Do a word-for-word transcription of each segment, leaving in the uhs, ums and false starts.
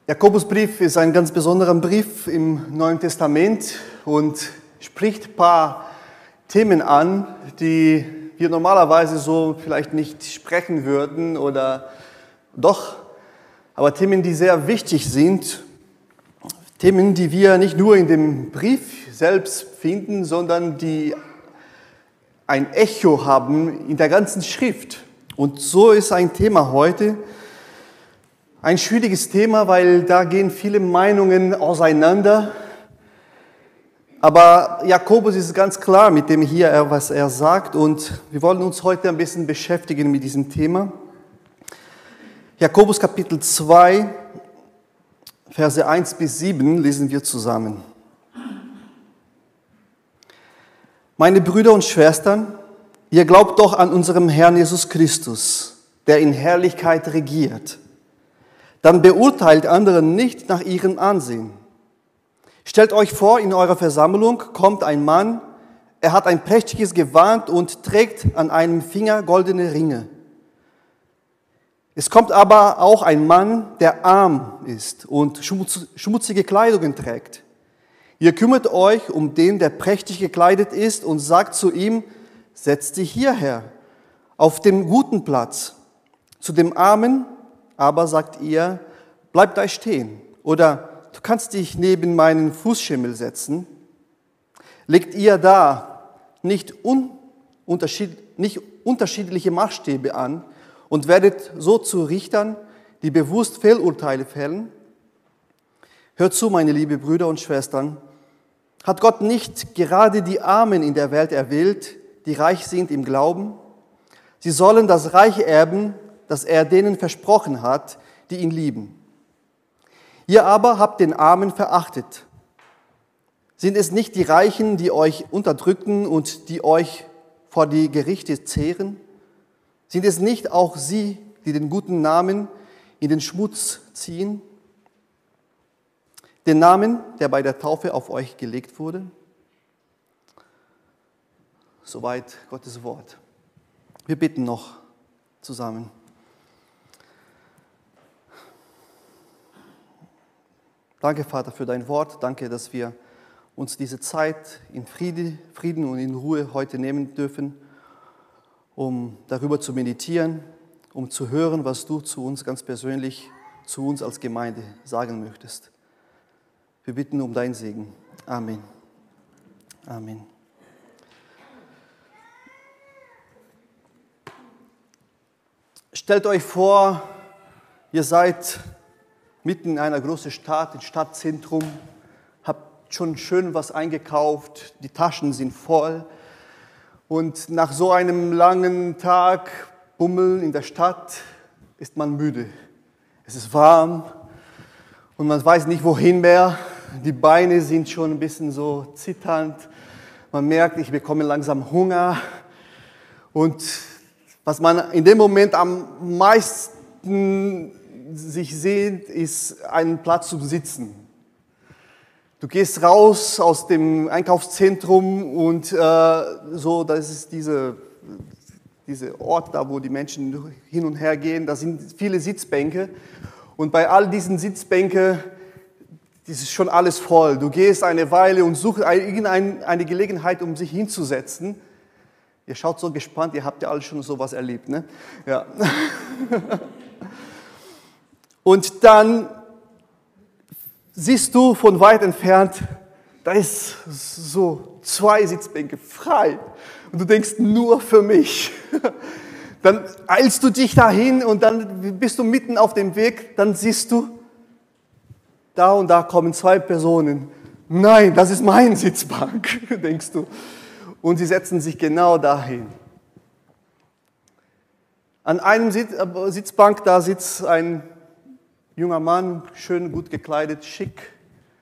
Jakobusbrief ist ein ganz besonderer Brief im Neuen Testament und spricht ein paar Themen an, die wir normalerweise so vielleicht nicht sprechen würden oder doch, aber Themen, die sehr wichtig sind, Themen, die wir nicht nur in dem Brief selbst finden, sondern die ein Echo haben in der ganzen Schrift. Und so ist ein Thema heute, ein schwieriges Thema, weil da gehen viele Meinungen auseinander. Aber Jakobus ist ganz klar mit dem hier, was er sagt. Und wir wollen uns heute ein bisschen beschäftigen mit diesem Thema. Jakobus Kapitel zwei, Verse eins bis sieben lesen wir zusammen. Meine Brüder und Schwestern, ihr glaubt doch an unserem Herrn Jesus Christus, der in Herrlichkeit regiert. Dann beurteilt andere nicht nach ihrem Ansehen. Stellt euch vor, in eurer Versammlung kommt ein Mann, er hat ein prächtiges Gewand und trägt an einem Finger goldene Ringe. Es kommt aber auch ein Mann, der arm ist und schmutzige Kleidungen trägt. Ihr kümmert euch um den, der prächtig gekleidet ist und sagt zu ihm, setz dich hierher, auf dem guten Platz. Zu dem Armen aber sagt ihr, bleib da stehen oder du kannst dich neben meinen Fußschimmel setzen. Legt ihr da nicht, unterschied, nicht unterschiedliche Maßstäbe an und werdet so zu Richtern, die bewusst Fehlurteile fällen? Hört zu, meine lieben Brüder und Schwestern, hat Gott nicht gerade die Armen in der Welt erwählt, die reich sind im Glauben? Sie sollen das Reich erben, das er denen versprochen hat, die ihn lieben. Ihr aber habt den Armen verachtet. Sind es nicht die Reichen, die euch unterdrücken und die euch vor die Gerichte zehren? Sind es nicht auch sie, die den guten Namen in den Schmutz ziehen? Den Namen, der bei der Taufe auf euch gelegt wurde? Soweit Gottes Wort. Wir bitten noch zusammen. Danke, Vater, für dein Wort. Danke, dass wir uns diese Zeit in Frieden und in Ruhe heute nehmen dürfen, um darüber zu meditieren, um zu hören, was du zu uns ganz persönlich, zu uns als Gemeinde sagen möchtest. Wir bitten um deinen Segen. Amen. Amen. Stellt euch vor, ihr seid mitten in einer großen Stadt, im Stadtzentrum, habt schon schön was eingekauft, die Taschen sind voll und nach so einem langen Tag Bummeln in der Stadt ist man müde. Es ist warm und man weiß nicht wohin mehr, die Beine sind schon ein bisschen so zitternd, man merkt, ich bekomme langsam Hunger und was man in dem Moment am meisten sich sehnt, ist ein Platz zum Sitzen. Du gehst raus aus dem Einkaufszentrum und äh, so, das ist diese, diese Ort da, wo die Menschen hin und her gehen, da sind viele Sitzbänke und bei all diesen Sitzbänken, das ist schon alles voll. Du gehst eine Weile und suchst irgendeine Gelegenheit, um sich hinzusetzen. Ihr schaut so gespannt, ihr habt ja alle schon sowas erlebt, ne? Ja. Und dann siehst du von weit entfernt, da ist so zwei Sitzbänke frei. Und du denkst, nur für mich. Dann eilst du dich dahin und dann bist du mitten auf dem Weg, dann siehst du, da und da kommen zwei Personen. Nein, das ist mein Sitzbank, denkst du. Und sie setzen sich genau dahin. An einem Sitzbank, da sitzt ein junger Mann, schön gut gekleidet, schick.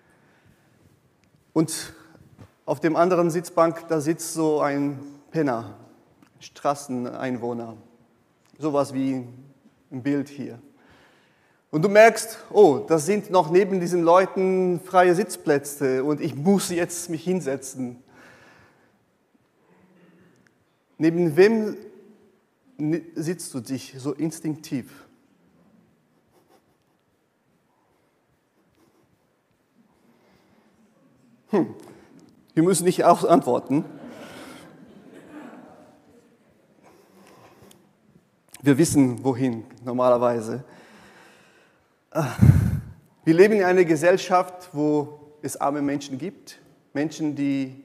Und auf dem anderen Sitzbank, da sitzt so ein Penner, Straßeneinwohner. Sowas wie ein Bild hier. Und du merkst, oh, das sind noch neben diesen Leuten freie Sitzplätze und ich muss jetzt mich hinsetzen. Neben wem sitzt du dich so instinktiv? Hm. Wir müssen nicht auch antworten. Wir wissen, wohin normalerweise. Wir leben in einer Gesellschaft, wo es arme Menschen gibt. Menschen, die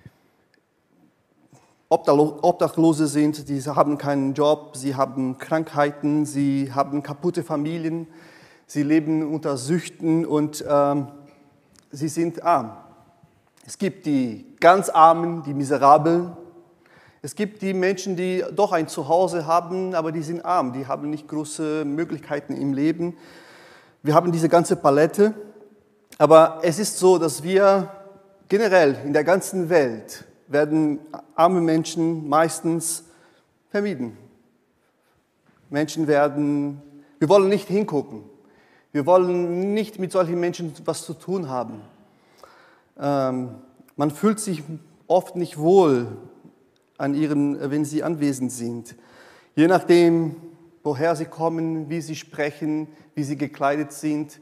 Obdachlose sind, die haben keinen Job, sie haben Krankheiten, sie haben kaputte Familien, sie leben unter Süchten und ähm, sie sind arm. Es gibt die ganz Armen, die Miserablen. Es gibt die Menschen, die doch ein Zuhause haben, aber die sind arm, die haben nicht große Möglichkeiten im Leben. Wir haben diese ganze Palette, aber es ist so, dass wir generell in der ganzen Welt werden arme Menschen meistens vermieden. Menschen werden, wir wollen nicht hingucken, wir wollen nicht mit solchen Menschen was zu tun haben. Ähm, man fühlt sich oft nicht wohl an ihren, wenn sie anwesend sind. Je nachdem, woher sie kommen, wie sie sprechen, wie sie gekleidet sind,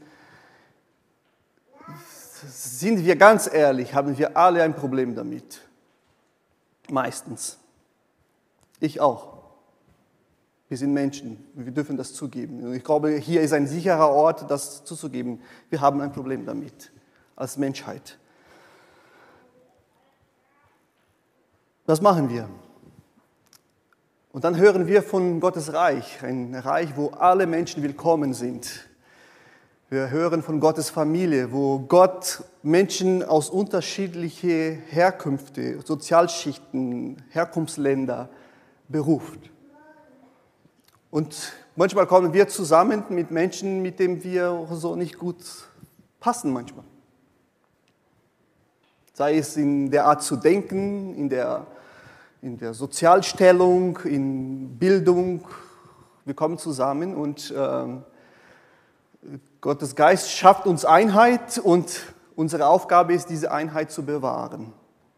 sind wir ganz ehrlich, haben wir alle ein Problem damit. Meistens. Ich auch. Wir sind Menschen, wir dürfen das zugeben. Und ich glaube, hier ist ein sicherer Ort, das zuzugeben. Wir haben ein Problem damit, als Menschheit. Was machen wir? Und dann hören wir von Gottes Reich, ein Reich, wo alle Menschen willkommen sind. Wir hören von Gottes Familie, wo Gott Menschen aus unterschiedlichen Herkünften, Sozialschichten, Herkunftsländer beruft. Und manchmal kommen wir zusammen mit Menschen, mit denen wir so nicht gut passen manchmal. Sei es in der Art zu denken, in der, in der Sozialstellung, in Bildung. Wir kommen zusammen und ähm, Gottes Geist schafft uns Einheit und unsere Aufgabe ist, diese Einheit zu bewahren.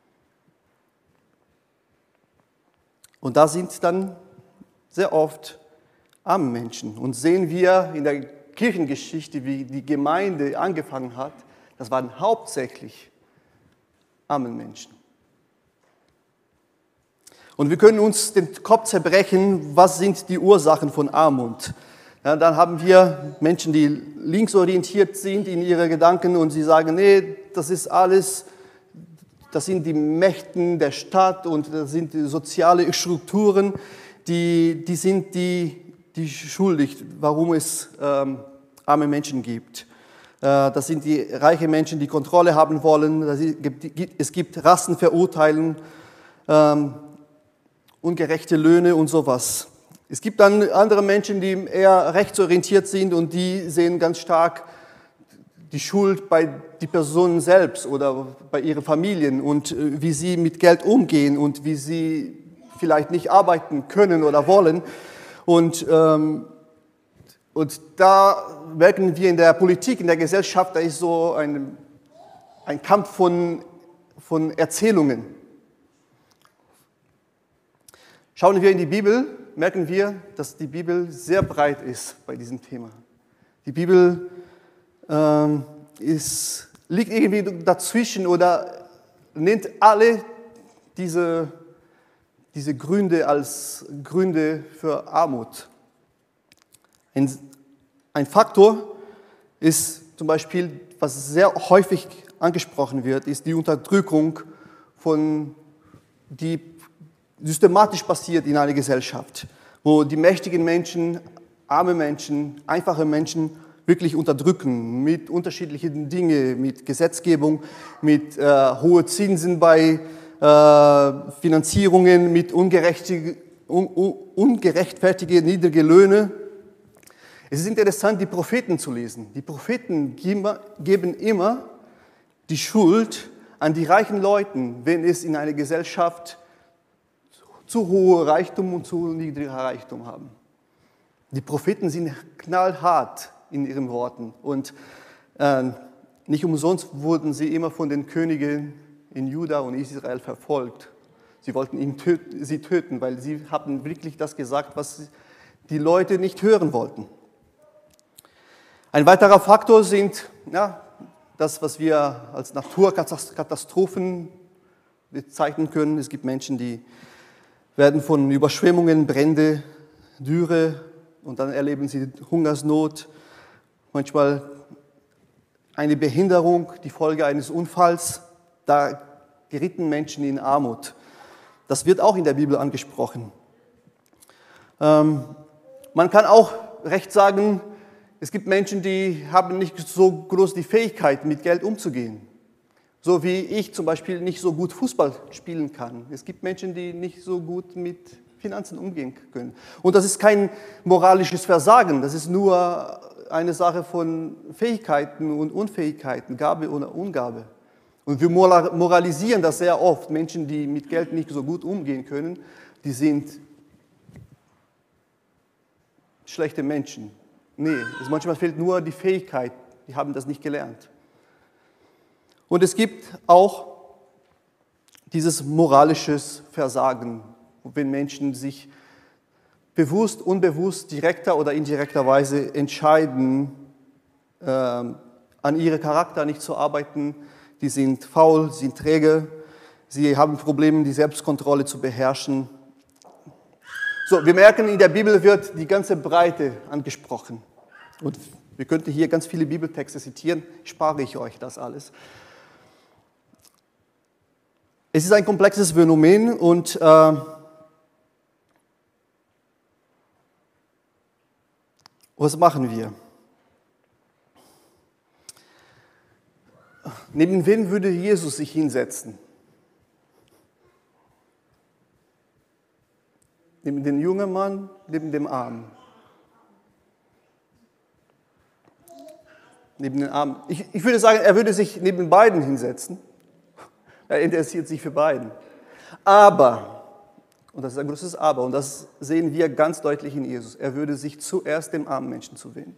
Und da sind dann sehr oft arme Menschen. Und sehen wir in der Kirchengeschichte, wie die Gemeinde angefangen hat, das waren hauptsächlich arme Menschen. Und wir können uns den Kopf zerbrechen, was sind die Ursachen von Armut? Ja, dann haben wir Menschen, die linksorientiert sind in ihren Gedanken und sie sagen, nee, das ist alles, das sind die Mächten der Stadt und das sind die sozialen Strukturen, die, die sind die, die schuldig, warum es ähm, arme Menschen gibt. Äh, das sind die reichen Menschen, die Kontrolle haben wollen, es gibt Rassenverurteilungen, ähm, ungerechte Löhne und sowas. Es gibt dann andere Menschen, die eher rechtsorientiert sind und die sehen ganz stark die Schuld bei den Personen selbst oder bei ihren Familien und wie sie mit Geld umgehen und wie sie vielleicht nicht arbeiten können oder wollen. Und, ähm, und da merken wir in der Politik, in der Gesellschaft, da ist so ein, ein Kampf von, von Erzählungen. Schauen wir in die Bibel, merken wir, dass die Bibel sehr breit ist bei diesem Thema. Die Bibel ähm, ist, liegt irgendwie dazwischen oder nennt alle diese, diese Gründe als Gründe für Armut. Ein, ein Faktor ist zum Beispiel, was sehr häufig angesprochen wird, ist die Unterdrückung von die systematisch passiert in einer Gesellschaft, wo die mächtigen Menschen, arme Menschen, einfache Menschen wirklich unterdrücken mit unterschiedlichen Dingen, mit Gesetzgebung, mit äh, hohen Zinsen bei äh, Finanzierungen, mit ungerechte, un, un, ungerechtfertige niedrige Löhne. Es ist interessant, die Propheten zu lesen. Die Propheten geben immer die Schuld an die reichen Leute, wenn es in einer Gesellschaft zu hoher Reichtum und zu niedriger Reichtum haben. Die Propheten sind knallhart in ihren Worten und äh, nicht umsonst wurden sie immer von den Königen in Juda und Israel verfolgt. Sie wollten ihn töten, sie töten, weil sie hatten wirklich das gesagt, was die Leute nicht hören wollten. Ein weiterer Faktor sind, ja, das, was wir als Naturkatastrophen bezeichnen können. Es gibt Menschen, die werden von Überschwemmungen, Brände, Dürre und dann erleben sie Hungersnot, manchmal eine Behinderung, die Folge eines Unfalls. Da gerieten Menschen in Armut. Das wird auch in der Bibel angesprochen. Ähm, man kann auch recht sagen, es gibt Menschen, die haben nicht so groß die Fähigkeit, mit Geld umzugehen. So wie ich zum Beispiel nicht so gut Fußball spielen kann. Es gibt Menschen, die nicht so gut mit Finanzen umgehen können. Und das ist kein moralisches Versagen, das ist nur eine Sache von Fähigkeiten und Unfähigkeiten, Gabe oder Ungabe. Und wir moralisieren das sehr oft. Menschen, die mit Geld nicht so gut umgehen können, die sind schlechte Menschen. Nee, es manchmal fehlt nur die Fähigkeit, die haben das nicht gelernt. Und es gibt auch dieses moralisches Versagen, wenn Menschen sich bewusst, unbewusst, direkter oder indirekter Weise entscheiden, äh, an ihrem Charakter nicht zu arbeiten. Die sind faul, sind träge, sie haben Probleme, die Selbstkontrolle zu beherrschen. So, wir merken, in der Bibel wird die ganze Breite angesprochen. Und wir könnten hier ganz viele Bibeltexte zitieren, spare ich euch das alles. Es ist ein komplexes Phänomen und äh, was machen wir? Neben wen würde Jesus sich hinsetzen? Neben dem jungen Mann, neben dem Armen. Neben den Armen. Ich, ich würde sagen, er würde sich neben beiden hinsetzen. Er interessiert sich für beiden. Aber, und das ist ein großes Aber, und das sehen wir ganz deutlich in Jesus, er würde sich zuerst dem armen Menschen zuwenden.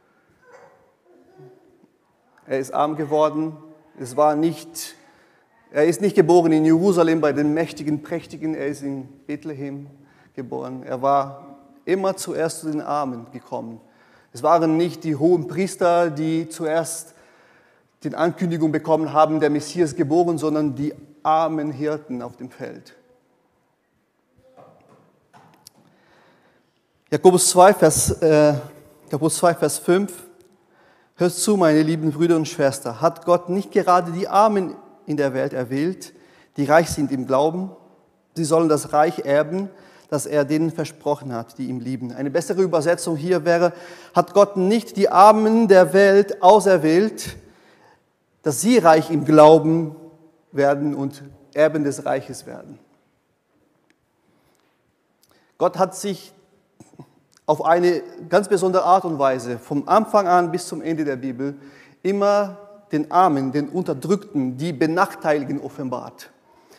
Er ist arm geworden, es war nicht, er ist nicht geboren in Jerusalem bei den Mächtigen, Prächtigen, er ist in Bethlehem geboren. Er war immer zuerst zu den Armen gekommen. Es waren nicht die hohen Priester, die zuerst die Ankündigung bekommen haben, der Messias geboren, sondern die armen Hirten auf dem Feld. Jakobus zwei, Vers, äh, Jakobus zwei, Vers fünf. Hört zu, meine lieben Brüder und Schwestern, hat Gott nicht gerade die Armen in der Welt erwählt, die reich sind im Glauben? Sie sollen das Reich erben, das er denen versprochen hat, die ihn lieben. Eine bessere Übersetzung hier wäre, hat Gott nicht die Armen der Welt auserwählt, dass sie reich im Glauben werden und Erben des Reiches werden. Gott hat sich auf eine ganz besondere Art und Weise vom Anfang an bis zum Ende der Bibel immer den Armen, den Unterdrückten, die Benachteiligten offenbart.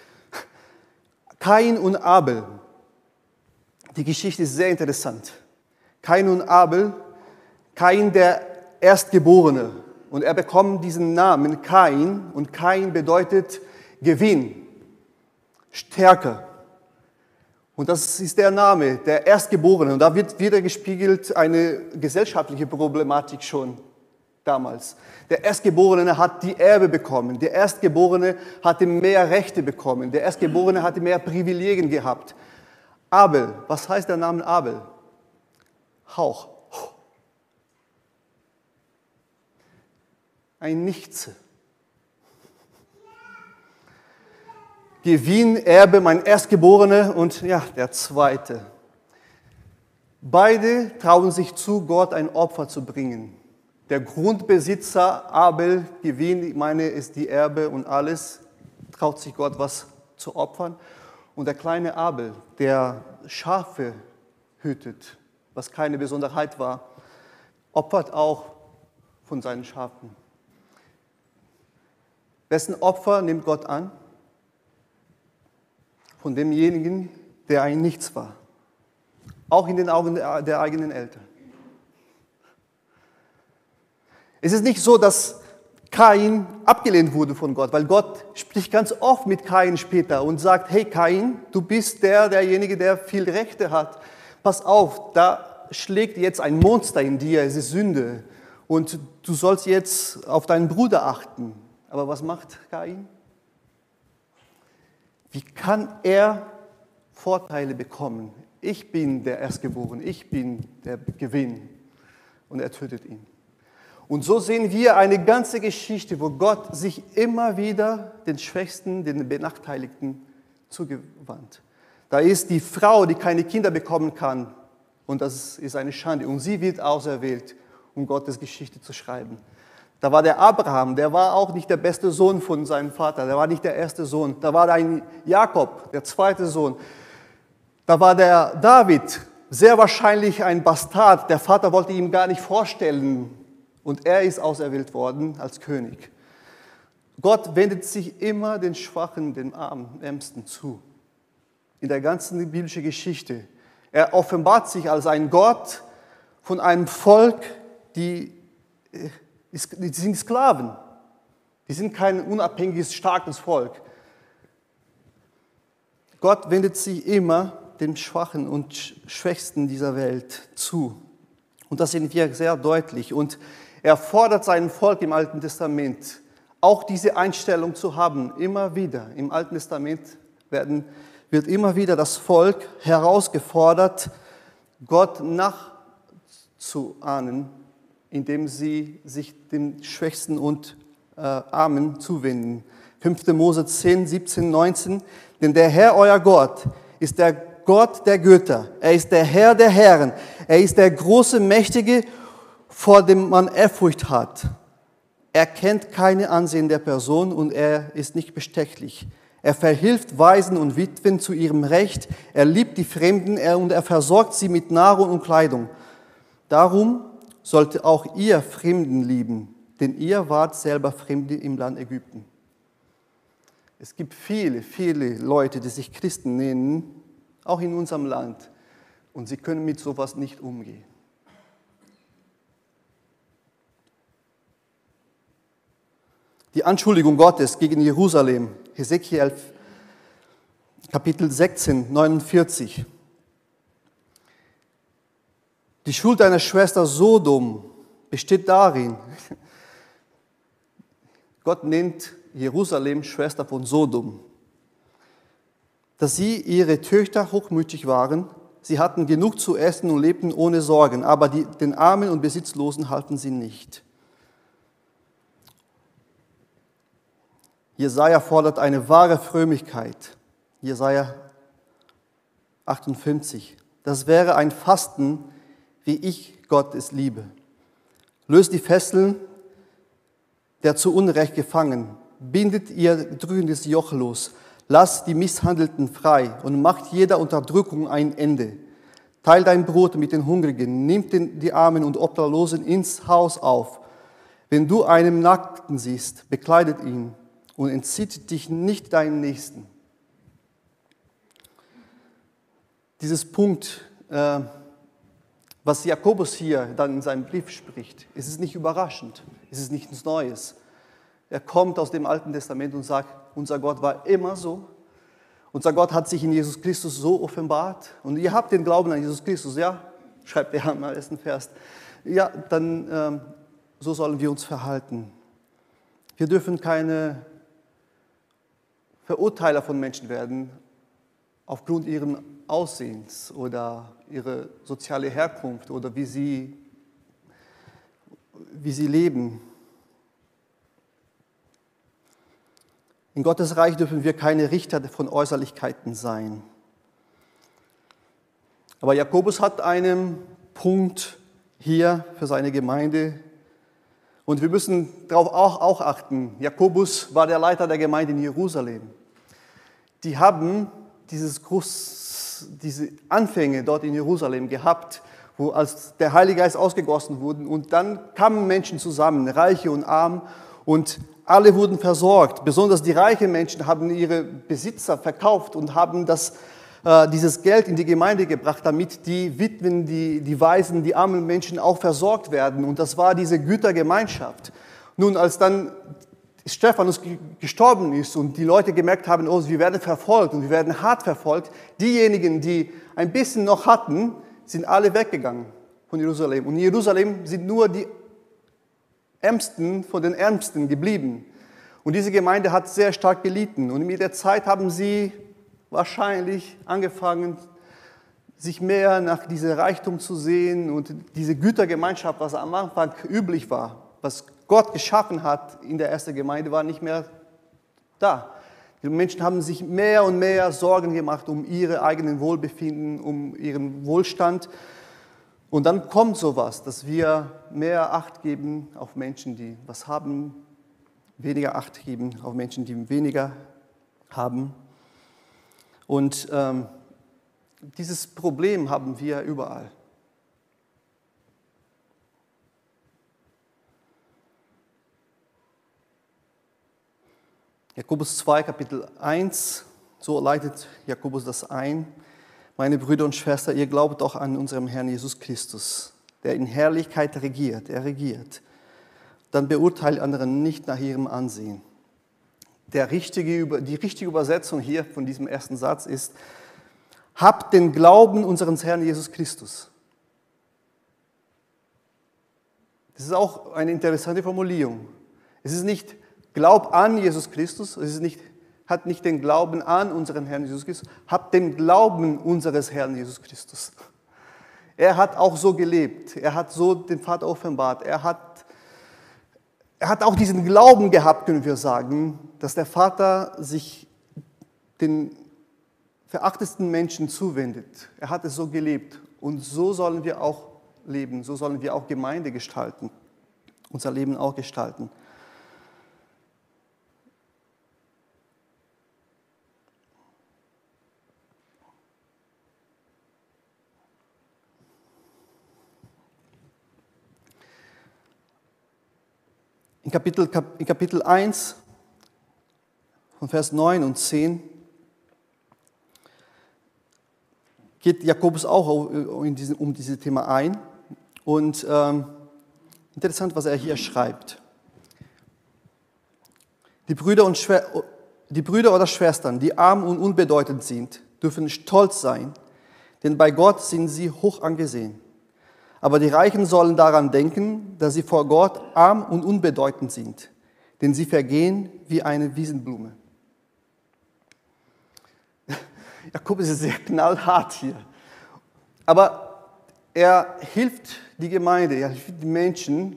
Kain und Abel, die Geschichte ist sehr interessant. Kain und Abel, Kain der Erstgeborene. Und er bekommt diesen Namen Kain und Kain bedeutet Gewinn, Stärke. Und das ist der Name, der Erstgeborene. Und da wird wieder gespiegelt eine gesellschaftliche Problematik schon damals. Der Erstgeborene hat die Erbe bekommen. Der Erstgeborene hatte mehr Rechte bekommen. Der Erstgeborene hatte mehr Privilegien gehabt. Abel, was heißt der Name Abel? Hauch. Ein Nichts. Gewinn, Erbe, mein Erstgeborener und ja, der Zweite. Beide trauen sich zu, Gott ein Opfer zu bringen. Der Grundbesitzer Abel, Gewinn, ich meine, ist die Erbe und alles, traut sich Gott was zu opfern. Und der kleine Abel, der Schafe hütet, was keine Besonderheit war, opfert auch von seinen Schafen. Wessen Opfer nimmt Gott an? Von demjenigen, der ein Nichts war. Auch in den Augen der eigenen Eltern. Es ist nicht so, dass Kain abgelehnt wurde von Gott, weil Gott spricht ganz oft mit Kain später und sagt, hey Kain, du bist der, derjenige, der viel Rechte hat. Pass auf, da schlägt jetzt ein Monster in dir, es ist Sünde. und du sollst jetzt auf deinen Bruder achten. Aber was macht Kain? Wie kann er Vorteile bekommen? Ich bin der Erstgeborene, ich bin der Gewinn. Und er tötet ihn. Und so sehen wir eine ganze Geschichte, wo Gott sich immer wieder den Schwächsten, den Benachteiligten zugewandt. Da ist die Frau, die keine Kinder bekommen kann. Und das ist eine Schande. Und sie wird auserwählt, um Gottes Geschichte zu schreiben. Da war der Abraham, der war auch nicht der beste Sohn von seinem Vater. Der war nicht der erste Sohn. Da war ein Jakob, der zweite Sohn. Da war der David, sehr wahrscheinlich ein Bastard. Der Vater wollte ihm gar nicht vorstellen. Und er ist auserwählt worden als König. Gott wendet sich immer den Schwachen, den Armen, Ärmsten zu. In der ganzen biblischen Geschichte. Er offenbart sich als ein Gott von einem Volk, die, die sind Sklaven. Die sind kein unabhängiges, starkes Volk. Gott wendet sich immer den Schwachen und Schwächsten dieser Welt zu. Und das sehen wir sehr deutlich. Und er fordert sein Volk im Alten Testament, auch diese Einstellung zu haben, immer wieder. Im Alten Testament werden, wird immer wieder das Volk herausgefordert, Gott nachzuahnen, indem sie sich den Schwächsten und äh, Armen zuwenden. fünfte Mose zehn, siebzehn, neunzehn. Denn der Herr, euer Gott, ist der Gott der Götter. Er ist der Herr der Herren. Er ist der große, mächtige, vor dem man Ehrfurcht hat. Er kennt keine Ansehen der Person und er ist nicht bestechlich. Er verhilft Waisen und Witwen zu ihrem Recht. Er liebt die Fremden und er versorgt sie mit Nahrung und Kleidung. Darum sollte auch ihr Fremden lieben, denn ihr wart selber Fremde im Land Ägypten. Es gibt viele, viele Leute, die sich Christen nennen, auch in unserem Land, und sie können mit sowas nicht umgehen. Die Anschuldigung Gottes gegen Jerusalem, Hesekiel Kapitel sechzehn, neunundvierzig. Die Schuld deiner Schwester Sodom besteht darin, Gott nennt Jerusalem Schwester von Sodom, dass sie ihre Töchter hochmütig waren, sie hatten genug zu essen und lebten ohne Sorgen, aber die, den Armen und Besitzlosen halfen sie nicht. Jesaja fordert eine wahre Frömmigkeit. Jesaja achtundfünfzig. Das wäre ein Fasten, wie ich Gott es liebe. Löst die Fesseln der zu Unrecht gefangen. Bindet ihr drückendes Joch los. Lasst die Misshandelten frei und macht jeder Unterdrückung ein Ende. Teilt dein Brot mit den Hungrigen. Nimmt die Armen und Obdachlosen ins Haus auf. Wenn du einen Nackten siehst, bekleidet ihn. Und entzieht dich nicht deinen Nächsten. Dieses Punkt, äh, was Jakobus hier dann in seinem Brief spricht, ist es nicht überraschend, ist es nichts Neues. Er kommt aus dem Alten Testament und sagt, unser Gott war immer so. Unser Gott hat sich in Jesus Christus so offenbart. Und ihr habt den Glauben an Jesus Christus, ja? Schreibt er am ersten Vers. Ja, dann ähm, so sollen wir uns verhalten. Wir dürfen keine Verurteiler von Menschen werden aufgrund ihren Aussehens oder ihrer sozialen Herkunft oder wie sie, wie sie leben. In Gottes Reich dürfen wir keine Richter von Äußerlichkeiten sein. Aber Jakobus hat einen Punkt hier für seine Gemeinde. Und wir müssen darauf auch, auch achten. Jakobus war der Leiter der Gemeinde in Jerusalem. Die haben dieses Groß, diese Anfänge dort in Jerusalem gehabt, wo als der Heilige Geist ausgegossen wurde. Und dann kamen Menschen zusammen, Reiche und Arme, und alle wurden versorgt. Besonders die reichen Menschen haben ihre Besitzer verkauft und haben das, äh, dieses Geld in die Gemeinde gebracht, damit die Witwen, die, die Waisen, die armen Menschen auch versorgt werden. Und das war diese Gütergemeinschaft. Nun, als dann Stephanus gestorben ist und die Leute gemerkt haben, oh, wir werden verfolgt und wir werden hart verfolgt, diejenigen, die ein bisschen noch hatten, sind alle weggegangen von Jerusalem. Und in Jerusalem sind nur die Ärmsten von den Ärmsten geblieben. Und diese Gemeinde hat sehr stark gelitten. Und mit der Zeit haben sie wahrscheinlich angefangen, sich mehr nach diesem Reichtum zu sehen und diese Gütergemeinschaft, was am Anfang üblich war, was Gott geschaffen hat in der ersten Gemeinde, war nicht mehr da. Die Menschen haben sich mehr und mehr Sorgen gemacht um ihr eigenen Wohlbefinden, um ihren Wohlstand. Und dann kommt sowas, dass wir mehr Acht geben auf Menschen, die was haben, weniger Acht geben auf Menschen, die weniger haben. Und ähm, dieses Problem haben wir überall. Jakobus zwei, Kapitel eins, so leitet Jakobus das ein. Meine Brüder und Schwestern, ihr glaubt auch an unserem Herrn Jesus Christus, der in Herrlichkeit regiert. Er regiert. Dann beurteilt andere nicht nach ihrem Ansehen. Der richtige, die richtige Übersetzung hier von diesem ersten Satz ist: Habt den Glauben unseres Herrn Jesus Christus. Das ist auch eine interessante Formulierung. Es ist nicht Glaub an Jesus Christus, es ist nicht, hat nicht den Glauben an unseren Herrn Jesus Christus, habt den Glauben unseres Herrn Jesus Christus. Er hat auch so gelebt, er hat so den Vater offenbart, er hat, er hat auch diesen Glauben gehabt, können wir sagen, dass der Vater sich den verachtesten Menschen zuwendet. Er hat es so gelebt und so sollen wir auch leben, so sollen wir auch Gemeinde gestalten, unser Leben auch gestalten. In Kapitel, in Kapitel eins, von Vers neun und zehn, geht Jakobus auch in diesem, um dieses Thema ein. Und ähm, interessant, was er hier schreibt. Die Brüder, und Schwer, die Brüder oder Schwestern, die arm und unbedeutend sind, dürfen stolz sein, denn bei Gott sind sie hoch angesehen. Aber die Reichen sollen daran denken, dass sie vor Gott arm und unbedeutend sind, denn sie vergehen wie eine Wiesenblume. Jakobus ist sehr knallhart hier. Aber er hilft die Gemeinde, er hilft die Menschen,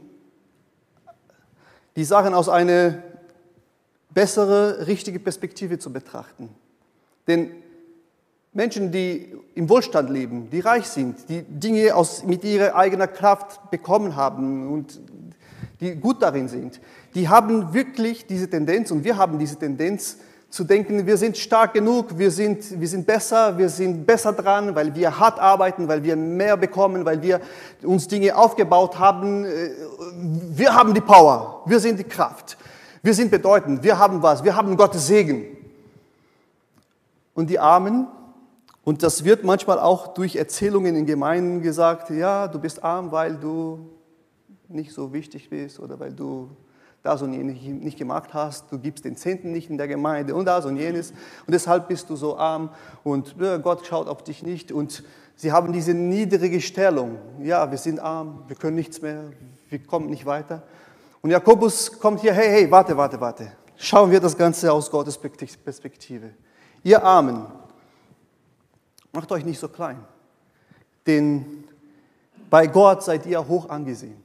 die Sachen aus einer besseren, richtigen Perspektive zu betrachten. Denn Menschen, die im Wohlstand leben, die reich sind, die Dinge aus, mit ihrer eigenen Kraft bekommen haben und die gut darin sind, die haben wirklich diese Tendenz, und wir haben diese Tendenz zu denken, wir sind stark genug, wir sind, wir sind besser, wir sind besser dran, weil wir hart arbeiten, weil wir mehr bekommen, weil wir uns Dinge aufgebaut haben. Wir haben die Power, wir sind die Kraft, wir sind bedeutend, wir haben was, wir haben Gottes Segen. Und die Armen, und das wird manchmal auch durch Erzählungen in Gemeinden gesagt, ja, du bist arm, weil du nicht so wichtig bist oder weil du das und jenes nicht gemacht hast, du gibst den Zehnten nicht in der Gemeinde und das und jenes und deshalb bist du so arm und ja, Gott schaut auf dich nicht und sie haben diese niedrige Stellung. Ja, wir sind arm, wir können nichts mehr, wir kommen nicht weiter. Und Jakobus kommt hier, hey, hey, warte, warte, warte. Schauen wir das Ganze aus Gottes Perspektive. Ihr Armen, macht euch nicht so klein, denn bei Gott seid ihr hoch angesehen.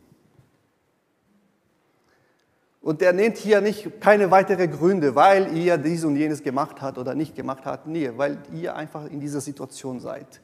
Und er nennt hier nicht keine weiteren Gründe, weil ihr dies und jenes gemacht habt oder nicht gemacht habt. Nee, weil ihr einfach in dieser Situation seid.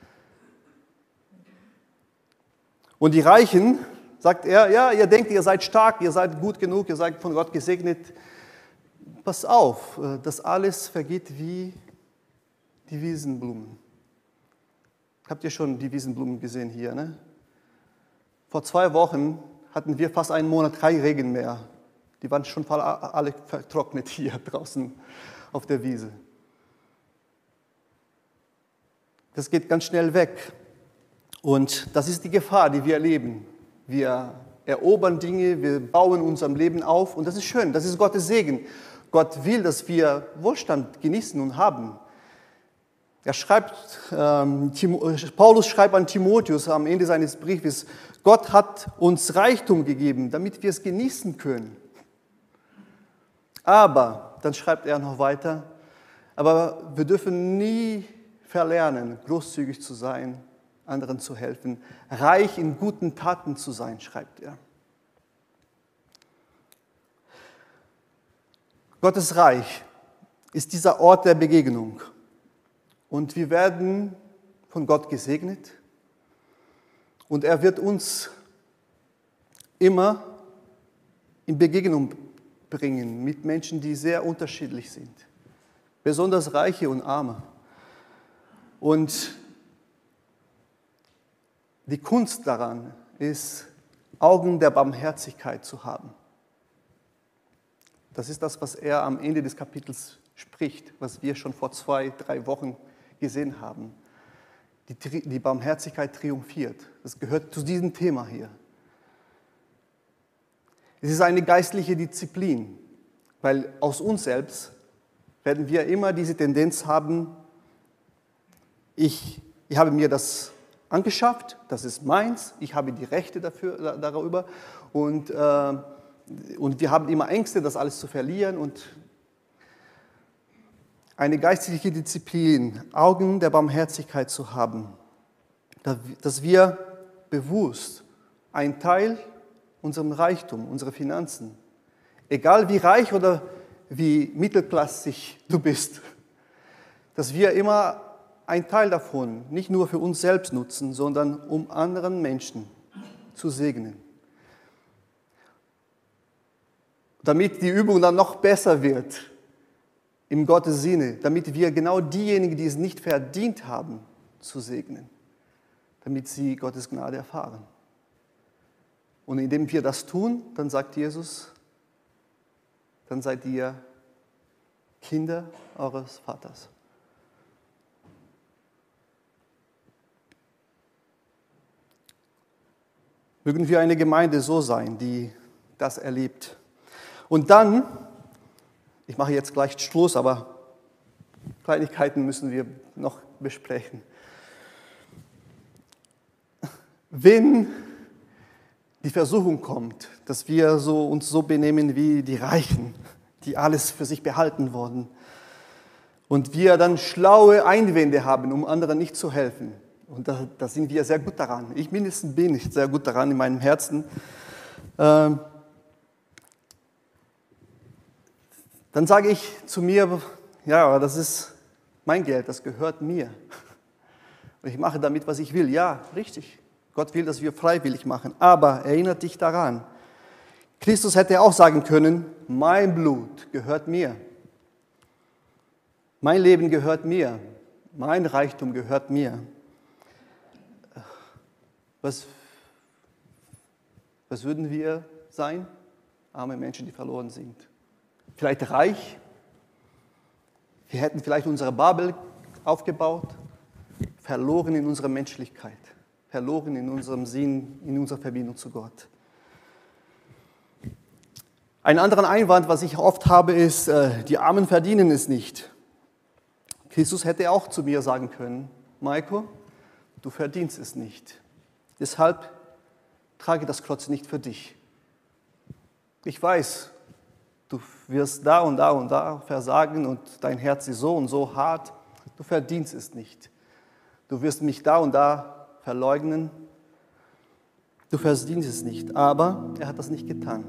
Und die Reichen, sagt er, ja, ihr denkt, ihr seid stark, ihr seid gut genug, ihr seid von Gott gesegnet. Pass auf, das alles vergeht wie die Wiesenblumen. Habt ihr schon die Wiesenblumen gesehen hier, ne? Vor zwei Wochen hatten wir fast einen Monat kein Regen mehr. Die waren schon alle vertrocknet hier draußen auf der Wiese. Das geht ganz schnell weg. Und das ist die Gefahr, die wir erleben. Wir erobern Dinge, wir bauen unserem Leben auf und das ist schön, das ist Gottes Segen. Gott will, dass wir Wohlstand genießen und haben. Er schreibt, ähm, Paulus schreibt an Timotheus am Ende seines Briefes, Gott hat uns Reichtum gegeben, damit wir es genießen können. Aber, dann schreibt er noch weiter, aber wir dürfen nie verlernen, großzügig zu sein, anderen zu helfen, reich in guten Taten zu sein, schreibt er. Gottes Reich ist dieser Ort der Begegnung. Und wir werden von Gott gesegnet. Und er wird uns immer in Begegnung bringen mit Menschen, die sehr unterschiedlich sind. Besonders Reiche und Arme. Und die Kunst daran ist, Augen der Barmherzigkeit zu haben. Das ist das, was er am Ende des Kapitels spricht, was wir schon vor zwei, drei Wochen gesehen haben. Die, die Barmherzigkeit triumphiert. Das gehört zu diesem Thema hier. Es ist eine geistliche Disziplin, weil aus uns selbst werden wir immer diese Tendenz haben, ich, ich habe mir das angeschafft, das ist meins, ich habe die Rechte dafür, darüber und, äh, und wir haben immer Ängste, das alles zu verlieren. Und eine geistliche Disziplin, Augen der Barmherzigkeit zu haben, dass wir bewusst einen Teil unserem Reichtum, unserer Finanzen, egal wie reich oder wie mittelklassig du bist, dass wir immer einen Teil davon nicht nur für uns selbst nutzen, sondern um anderen Menschen zu segnen. Damit die Übung dann noch besser wird, im Gottes Sinne, damit wir genau diejenigen, die es nicht verdient haben, zu segnen, damit sie Gottes Gnade erfahren. Und indem wir das tun, dann sagt Jesus, dann seid ihr Kinder eures Vaters. Mögen wir eine Gemeinde so sein, die das erlebt. Und dann, ich mache jetzt gleich Schluss, aber Kleinigkeiten müssen wir noch besprechen. Wenn die Versuchung kommt, dass wir so, uns so benehmen wie die Reichen, die alles für sich behalten wollen, und wir dann schlaue Einwände haben, um anderen nicht zu helfen, und da, da sind wir sehr gut daran, ich mindestens bin ich sehr gut daran in meinem Herzen, ähm, dann sage ich zu mir, ja, das ist mein Geld, das gehört mir. Und ich mache damit, was ich will. Ja, richtig. Gott will, dass wir freiwillig machen. Aber erinnert dich daran, Christus hätte auch sagen können, mein Blut gehört mir. Mein Leben gehört mir. Mein Reichtum gehört mir. Was, was würden wir sein? Arme Menschen, die verloren sind. Vielleicht reich. Wir hätten vielleicht unsere Babel aufgebaut, verloren in unserer Menschlichkeit, verloren in unserem Sinn, in unserer Verbindung zu Gott. Einen anderen Einwand, was ich oft habe, ist, die Armen verdienen es nicht. Christus hätte auch zu mir sagen können, Maiko, du verdienst es nicht. Deshalb trage das Kreuz nicht für dich. Ich weiß, du wirst da und da und da versagen und dein Herz ist so und so hart. Du verdienst es nicht. Du wirst mich da und da verleugnen. Du verdienst es nicht. Aber er hat das nicht getan.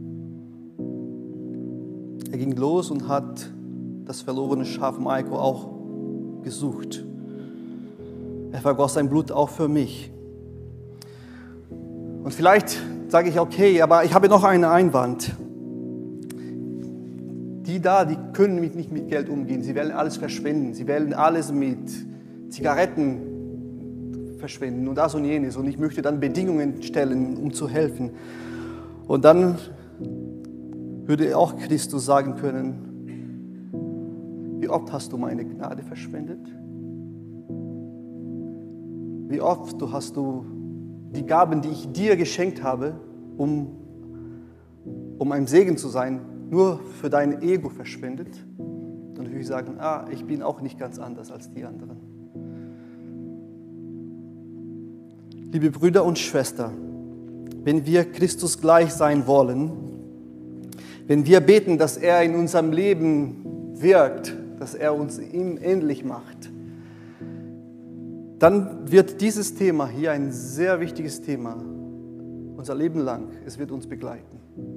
Er ging los und hat das verlorene Schaf Maiko auch gesucht. Er vergoss sein Blut auch für mich. Und vielleicht sage ich, okay, aber ich habe noch einen Einwand. Die da, die können nicht mit Geld umgehen. Sie werden alles verschwenden. Sie werden alles mit Zigaretten verschwenden und das und jenes. Und ich möchte dann Bedingungen stellen, um zu helfen. Und dann würde auch Christus sagen können, wie oft hast du meine Gnade verschwendet? Wie oft hast du die Gaben, die ich dir geschenkt habe, um, um ein Segen zu sein, nur für dein Ego verschwendet? Dann würde ich sagen, ah, ich bin auch nicht ganz anders als die anderen. Liebe Brüder und Schwestern, wenn wir Christus gleich sein wollen, wenn wir beten, dass er in unserem Leben wirkt, dass er uns ihm ähnlich macht, dann wird dieses Thema hier ein sehr wichtiges Thema, unser Leben lang. Es wird uns begleiten.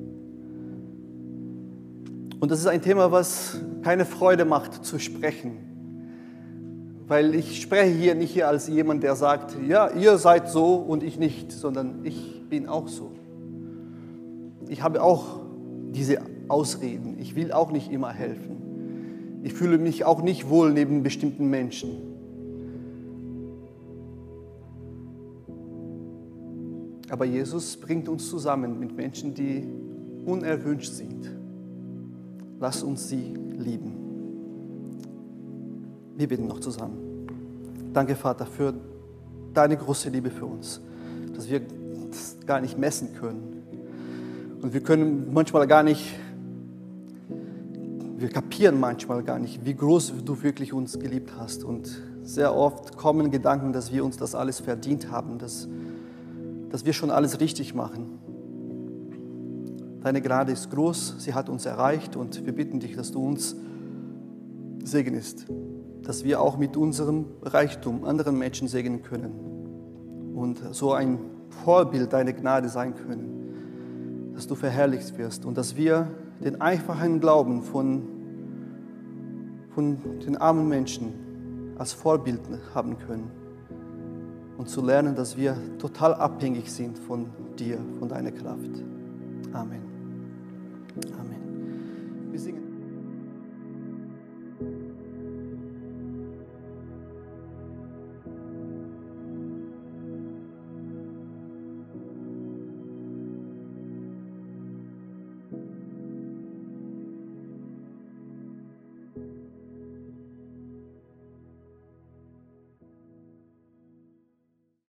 Und das ist ein Thema, was keine Freude macht zu sprechen. Weil ich spreche hier nicht hier als jemand, der sagt, ja, ihr seid so und ich nicht, sondern ich bin auch so. Ich habe auch diese Ausreden. Ich will auch nicht immer helfen. Ich fühle mich auch nicht wohl neben bestimmten Menschen. Aber Jesus bringt uns zusammen mit Menschen, die unerwünscht sind. Lass uns sie lieben. Wir beten noch zusammen. Danke, Vater, für deine große Liebe für uns, dass wir das gar nicht messen können. Und wir können manchmal gar nicht, wir kapieren manchmal gar nicht, wie groß du wirklich uns geliebt hast. Und sehr oft kommen Gedanken, dass wir uns das alles verdient haben, dass, dass wir schon alles richtig machen. Deine Gnade ist groß, sie hat uns erreicht und wir bitten dich, dass du uns segnest, dass wir auch mit unserem Reichtum anderen Menschen segnen können und so ein Vorbild deiner Gnade sein können, dass du verherrlicht wirst und dass wir den einfachen Glauben von, von den armen Menschen als Vorbild haben können und zu lernen, dass wir total abhängig sind von dir, von deiner Kraft. Amen. Amen. Wir singen.